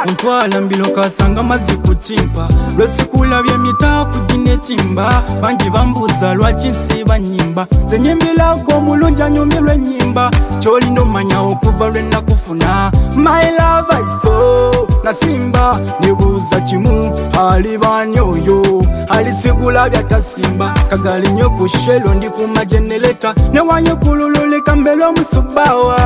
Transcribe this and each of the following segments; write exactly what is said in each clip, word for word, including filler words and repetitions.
Untwala mbilo kasanga mazi kutimpa lwesikula byemita kugine timba bangi bambuza lwaki nsiba nyimba senyimbila ko mulunja nyumirwe nyimba choli ndo manya okuva lwe nakufuna my love I so nasimba nibuza chimu hali banyoyo hali sigula byatasimba kagali nyo kushelo ndi kuma generator ne wanyo kulululika mbelo musubawa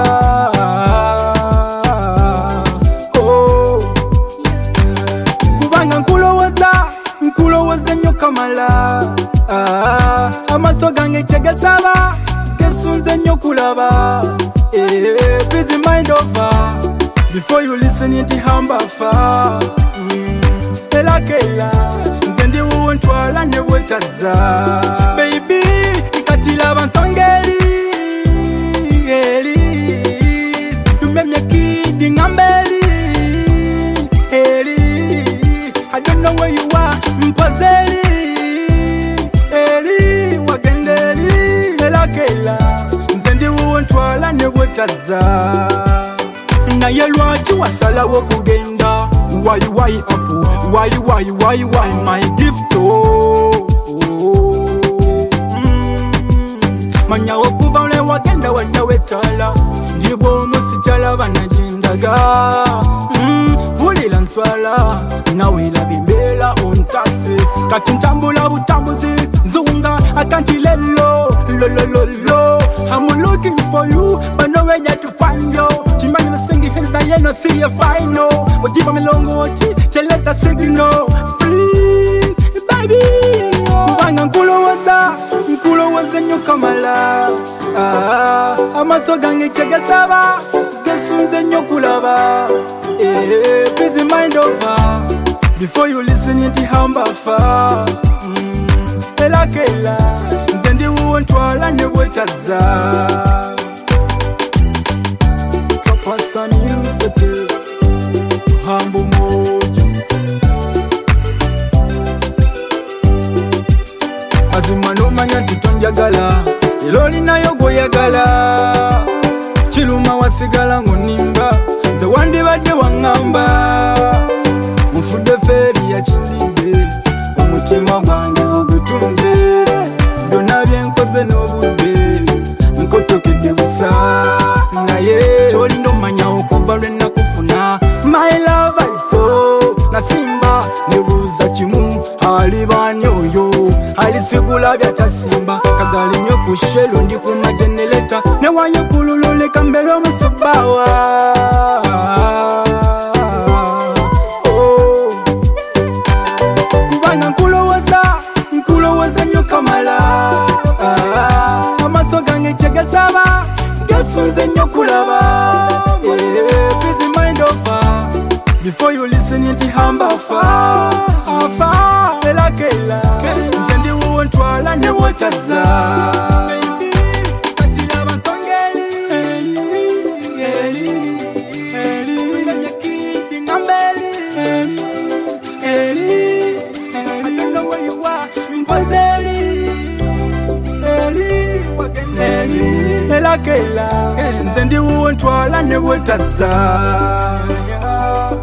kamala ah amaso gange chegesaba kesunze nyo kulaba eh busy mind over before you listen into hamba fa mm. ela kela nzendi untwala ne wetaza baby ikatila bansongeli eli dumemye kidi ngambeli eli I don't know where you are mpazeli nzendi untwala ne wetaza naye lwaki wasalawo kugenda why why up why why why why my gift oh, oh. Mm. manya okuva ole wagenda wajja wetala ndibwo musijala banajendaga mm. bulira nswala nawira bimbera ontase kati ntambula butambuzi zunga akantilelo lo lo lo lo I'm looking for you but no way to find you chimani na singi hands na yeno see a final wadiba milongoti cheleza signal please baby mbanga nkulo waza nkulo waza nyoka mala ah amaso gange chegesaba kesunze nyokulaba eh busy mind over before you listen to hamba fa mm. ela kela nzendi untwala ne wetaza Superstar music hambo moja azimano manya titonjagala iloli nayo goyagala chiluma wasigala ngonimba ze wandi badde wangamba mufude feri ya chindinde umutima gwange ogutunze ndona byenkoze n'obudde nkotokede busa naye choli ndo manya okuva lwe nakufuna my love I so nasimba nibuza chimu hali banyoyo hali sigula byatasimba kagali nyo kushelo ndi kuma generator ne wanyo kulululika mbelo musubawa kamala ah amaso gange chegesaba kesunze nyokulaba eh busy mind over before you listen to hamba fa afa ela kela nzendi untwala ne wetaza baby katila bansongeli eli eli eli kanye kidi ngambeli eli eli I don't know where you are mpazeli ela kela nzendi untwala ne wetaza